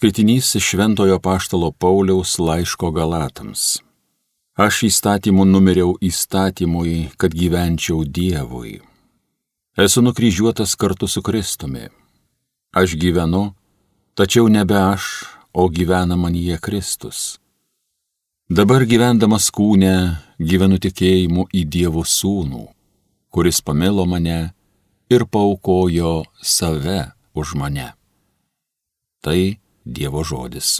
Skaitinys iš Šventojo apaštalo Pauliaus laiško Galatams. Aš įstatymu numiriau įstatymui, kad gyvenčiau Dievui. Esu nukryžiuotas kartu su Kristumi. Aš gyvenu, tačiau nebe aš, o gyvena manyje Kristus. Dabar gyvendamas kūne gyvenu tikėjimu į Dievo Sūnų, kuris pamilo mane ir paaukojo save už mane. Tai Dievo žodis.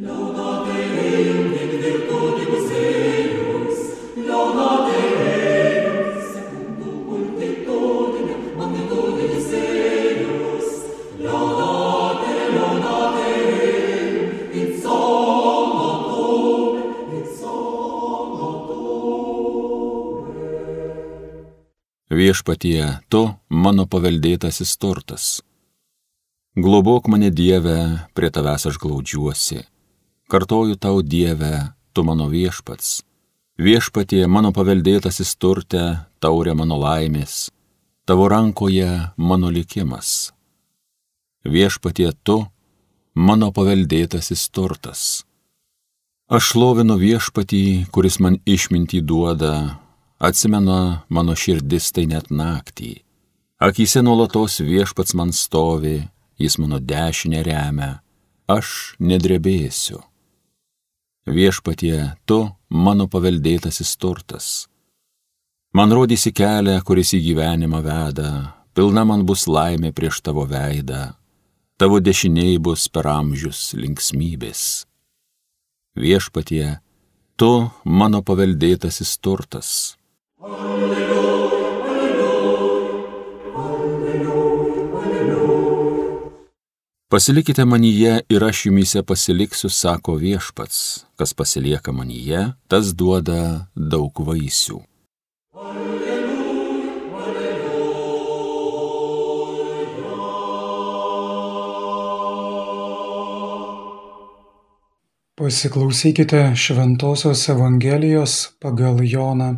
Viešpatie, tu mano paveldėtasis turtas. Globok mane, Dieve, prie tavęs aš glaudžiuosi. Kartoju tau, Dieve, tu mano viešpats. Viešpatie, mano paveldėtasis turte, taurė mano laimės, tavo rankoje mano likimas. Viešpatie, tu mano paveldėtasis turtas. Aš šlovinu Viešpatį, kuris man išmintį duoda, atsimena mano širdis tai net naktį. Akyse nuolatos Viešpats man stovi, jis mano dešinę remia, aš nedrebėsiu. Viešpatie, tu mano paveldėtasis turtas. Man rodysi kelią, kuris į gyvenimą veda, pilna man bus laimė prieš tavo veidą, tavo dešiniai bus per amžius linksmybės. Viešpatie, tu mano paveldėtasis turtas. Pasilikite manyje ir aš jumyse pasiliksiu, sako Viešpats, kas pasilieka manyje, tas duoda daug vaisių. Pasiklausykite Šventosios Evangelijos pagal Joną.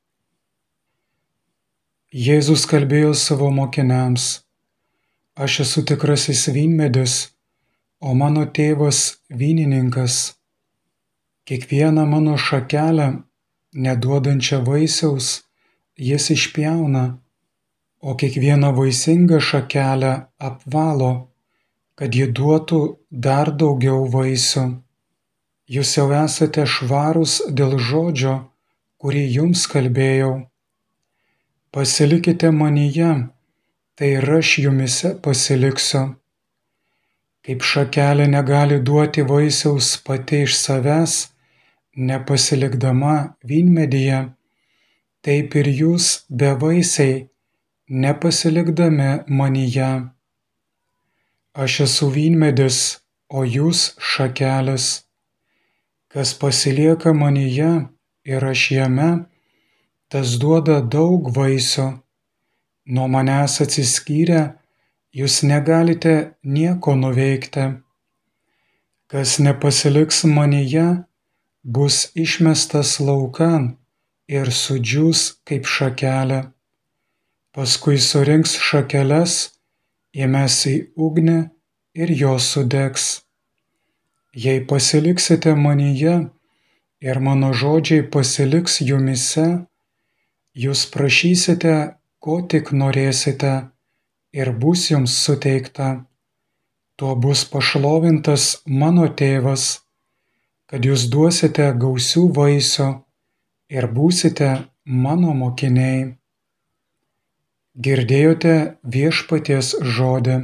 Jėzus kalbėjo savo mokiniams: Aš esu tikrasis vynmedis, o mano tėvas vynininkas. Kiekvieną mano šakelę, neduodančią vaisiaus, jis išpjauna, o kiekvieną vaisingą šakelę apvalo, kad ji duotų dar daugiau vaisių. Jūs jau esate švarūs dėl žodžio, kurį jums kalbėjau. Pasilikite manyje, tai ir aš jumyse pasiliksiu. Kaip šakelė negali duoti vaisiaus pati iš savęs, nepasilikdama vynmedyje, taip ir jūs bevaisiai, nepasilikdami manyje. Aš esu vynmedis, o jūs šakelės. Kas pasilieka manyje ir aš jame, tas duoda daug vaisių. Nuo manęs atsiskyrę, jūs negalite nieko nuveikti. Kas nepasiliks manyje, bus išmestas laukan ir sudžiūs kaip šakelė. Paskui surinks šakeles, įmes į ugnį ir jos sudegs. Jei pasiliksite manyje ir mano žodžiai pasiliks jumyse, jūs prašysite, ko tik norėsite, ir bus jums suteikta. Tuo bus pašlovintas mano tėvas, kad jūs duosite gausių vaisių ir būsite mano mokiniai. Girdėjote Viešpaties žodį.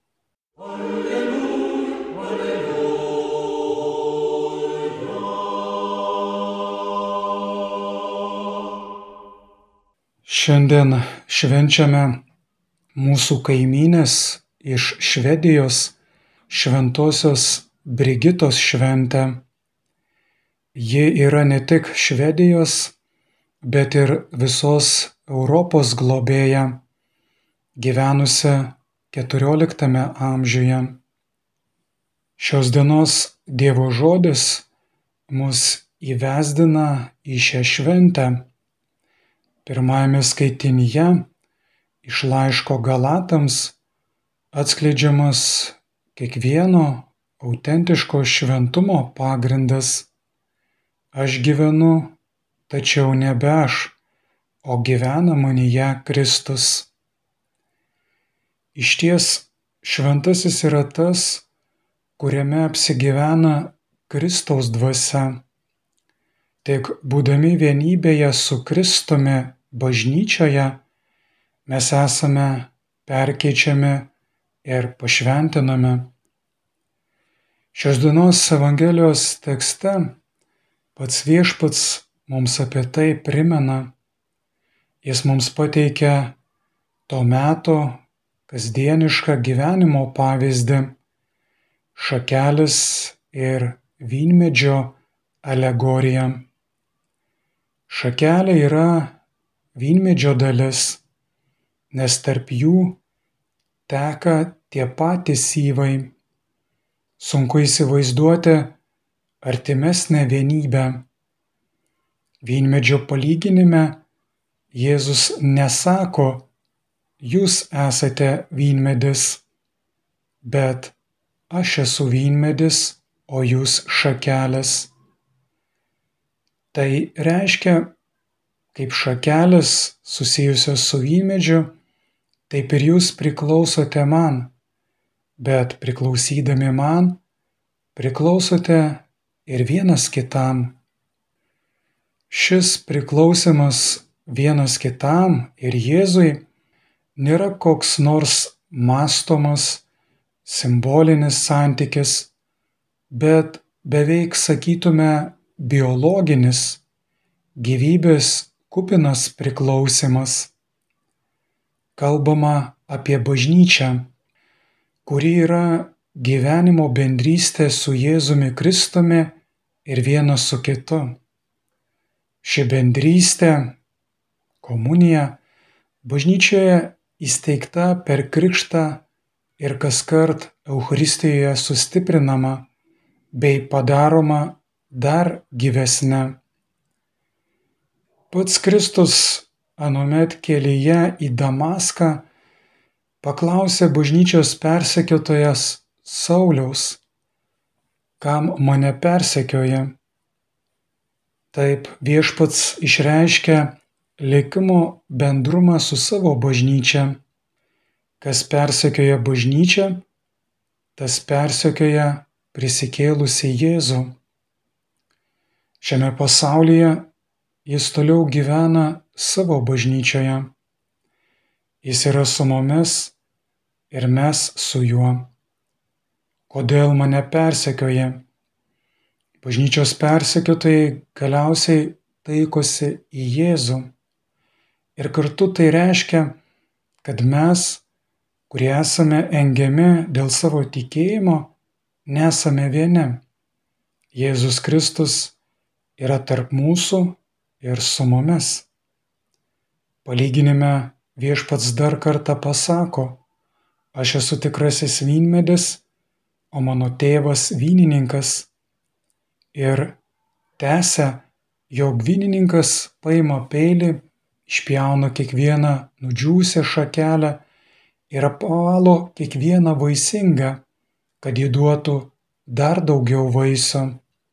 Šiandien švenčiame mūsų kaimynės iš Švedijos šventosios Brigitos šventę. Ji yra ne tik Švedijos, bet ir visos Europos globėja, gyvenusi XIV amžiuje. Šios dienos Dievo žodis mus įvesdina į šią šventę. Pirmajame skaitinyje iš laiško Galatams atskleidžiamas kiekvieno autentiško šventumo pagrindas. Aš gyvenu, tačiau nebe aš, o gyvena manyje Kristus. Išties, šventasis yra tas, kuriame apsigyvena Kristaus dvasia. Tik būdami vienybėje su Kristumi bažnyčioje, mes esame perkeičiami ir pašventinami. Šios dienos Evangelijos tekste pats Viešpats mums apie tai primena. Jis mums pateikia to meto kasdienišką gyvenimo pavyzdį, šakelės ir vynmedžio alegoriją. Šakelė yra vynmedžio dalis, nes tarp jų teka tie patys syvai. Sunku įsivaizduoti artimesnę vienybę. Vynmedžio palyginime Jėzus nesako, jūs esate vynmedis, bet aš esu vynmedis, o jūs šakelės. Tai reiškia, kaip šakelės susijusios su vynmedžiu, taip ir jūs priklausote man, bet priklausydami man, priklausote ir vienas kitam. Šis priklausimas vienas kitam ir Jėzui nėra koks nors mąstomas, simbolinis santykis, bet beveik sakytume biologinis, gyvybės kupinas priklausimas. Kalbama apie bažnyčią, kuri yra gyvenimo bendrystė su Jėzumi Kristumi ir vienas su kitu. Ši bendrystė, komunija, bažnyčioje įsteigta per krikštą ir kaskart Eucharistijoje sustiprinama bei padaroma dar gyvesnė. Pats Kristus anuomet kelyje į Damaską paklausė bažnyčios persekiotojas Sauliaus, kam mane persekioja. Taip Viešpats išreiškia likimo bendrumą su savo bažnyčia. Kas persekioja bažnyčią, tas persekioja prisikėlusį Jėzų. Šiame pasaulyje jis toliau gyvena savo bažnyčioje. Jis yra su mumis ir mes su juo. Kodėl mane persekioja? Bažnyčios persekiotojai galiausiai taikosi į Jėzų. Ir kartu tai reiškia, kad mes, kurie esame engiami dėl savo tikėjimo, nesame vieni. Jėzus Kristus yra tarp mūsų ir su mumis. Palyginime Viešpats dar kartą pasako, aš esu tikrasis vynmedis, o mano tėvas vynininkas. Ir tęsia, jog vynininkas paima peilį, išpjauna kiekvieną nudžiūvusią šakelę ir apvalo kiekvieną vaisingą, kad ji duotų dar daugiau vaisių.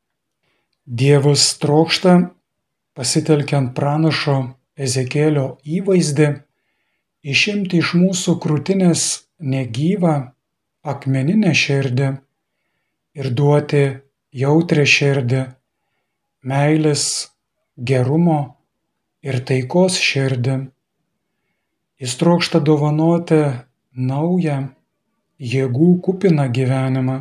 Dievas trokšta, pasitelkiant pranašo Ezekielio įvaizdį, išimti iš mūsų krūtinės negyvą akmeninę širdį ir duoti jautrią širdį, meilės, gerumo ir taikos širdį. Jis trokšta dovanoti naują, jėgų kupiną gyvenimą.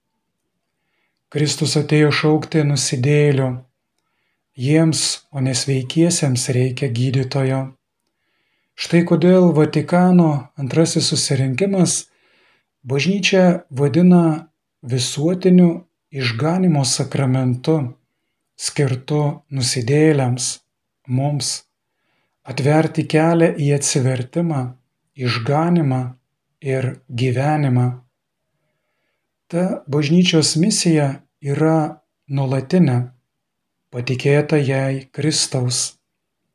Kristus atėjo šaukti nusidėjėlių. Jiems, o ne sveikiesiems, reikia gydytojo. Štai kodėl Vatikano antrasis susirinkimas bažnyčią vadina visuotiniu išganymo sakramentu, skirtu nusidėjėliams, mums, atverti kelią į atsivertimą, išganymą ir gyvenimą. Ta bažnyčios misija yra nuolatinė, patikėta jai Kristaus.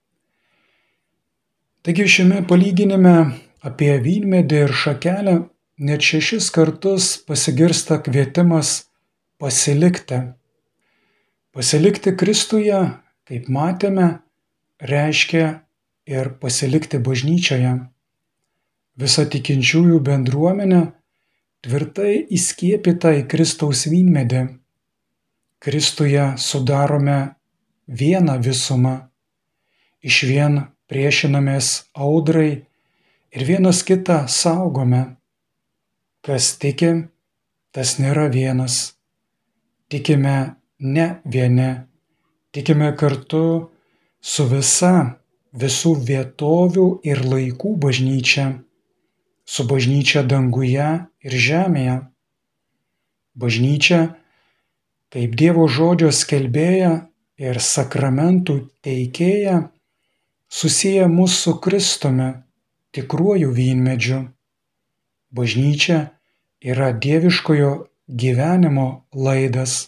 Taigi šiame palyginime apie vynmedį ir šakelę net 6 kartus pasigirsta kvietimas pasilikti. Pasilikti Kristuje, kaip matėme, reiškia ir pasilikti bažnyčioje. Visa tikinčiųjų bendruomenė tvirtai įskiepyta į Kristaus vynmedį. Kristuje sudarome vieną visumą, išvien priešinamės audrai ir vienas kitą saugome. Kas tiki, tas nėra vienas. Tikime ne vieni, tikime kartu su visų vietovių ir laikų bažnyčia, su bažnyčia danguje ir žemėje. Bažnyčia, kaip Dievo žodžio skelbėja ir sakramentų teikėja, susiję mus su Kristumi, tikruoju vynmedžiu. Bažnyčia yra dieviškojo gyvenimo laidas.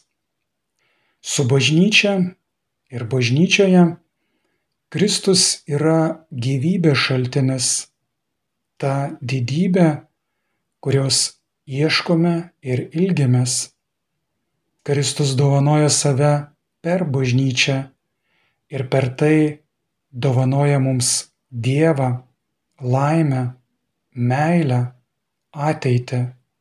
Su bažnyčia ir bažnyčioje Kristus yra gyvybės šaltinis, ta didybė, kurios ieškome ir ilgimės. Kristus dovanoja save per bažnyčią ir per tai dovanoja mums Dievą, laimę, meilę, ateitį.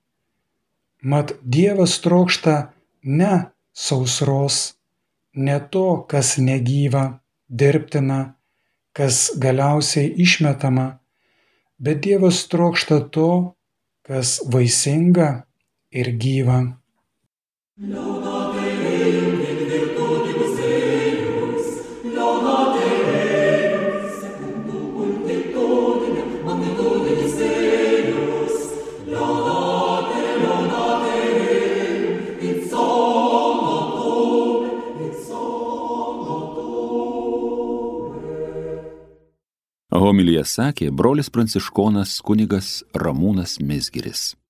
Mat Dievas trokšta ne sausros, ne to, kas negyva, dirbtina, kas galiausiai išmetama, bet Dievas trokšta to, kas vaisinga ir gyva. Homiliją sakė brolis pranciškonas kunigas Ramūnas Mizgiris.